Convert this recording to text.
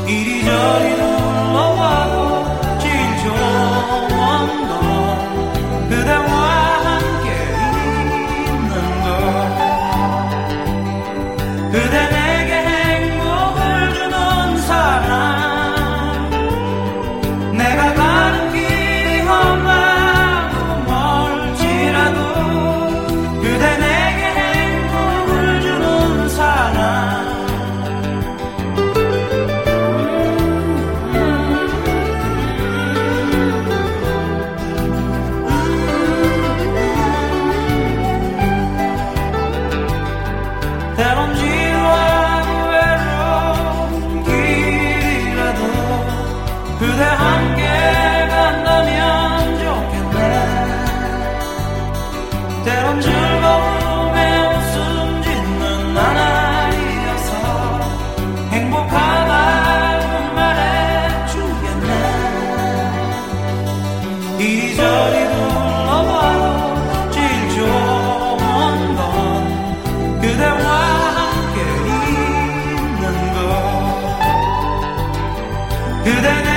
이리저리 둘러봐도 제일 좋은 건 그대와 함께 있는 것. 그대 내게 행복을 주는 사람, 내가 가는 길이 험하고 멀지라도 그대 내게 행복을 주는 사람. 때론 지루하고 외로운 길이라도 그대 함께 간다면 좋겠네. 때론 즐거움에 웃음 짓는 나날이어서 행복하다고 말해주겠네. 이리저리 둘러봐도 제일 좋은 건 그대와 함께 있는 것. 그대